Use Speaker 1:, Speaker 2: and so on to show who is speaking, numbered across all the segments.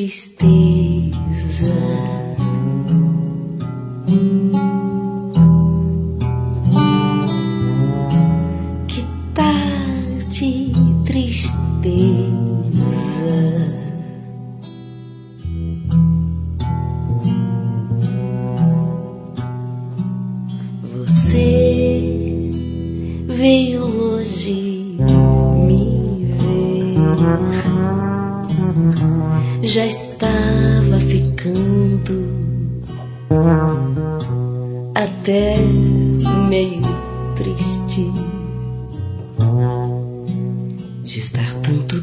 Speaker 1: tristeza. Que tarde, tristeza. Você veio hoje me ver. Já estava ficando até meio triste de estar tanto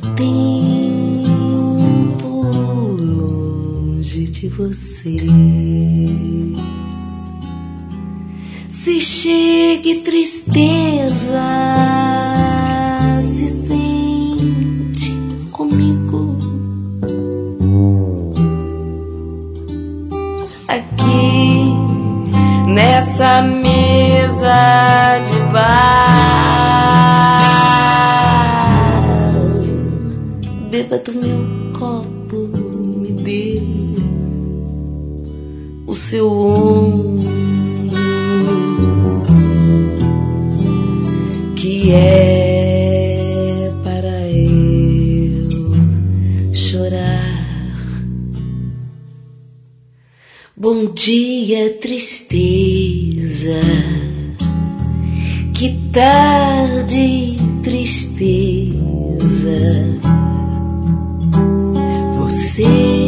Speaker 1: tempo longe de você. Se chegue tristeza, se sente comigo aqui nessa mesa de bar. Beba do meu copo, me dê o seu ombro, que é para eu chorar. Bom dia, tristeza. Que tarde, tristeza. Você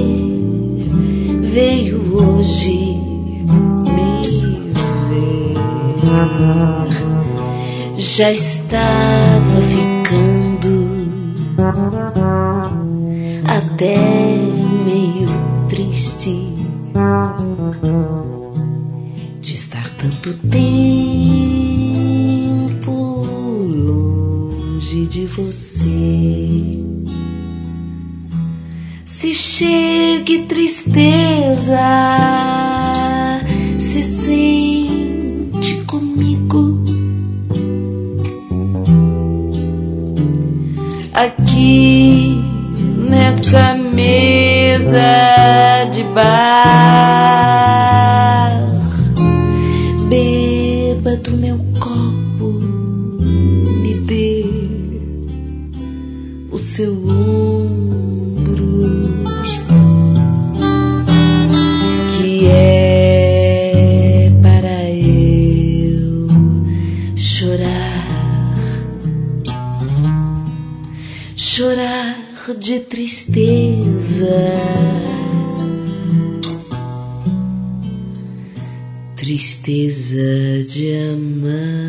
Speaker 1: veio hoje me ver. Já estava ficando até meio triste de estar tanto tempo longe de você. Se chegue tristeza, se sente comigo aqui nessa mesa de bar. Beba do meu copo, me dê o seu ombro, que é para eu chorar. Chorar de tristeza, tristeza de amar.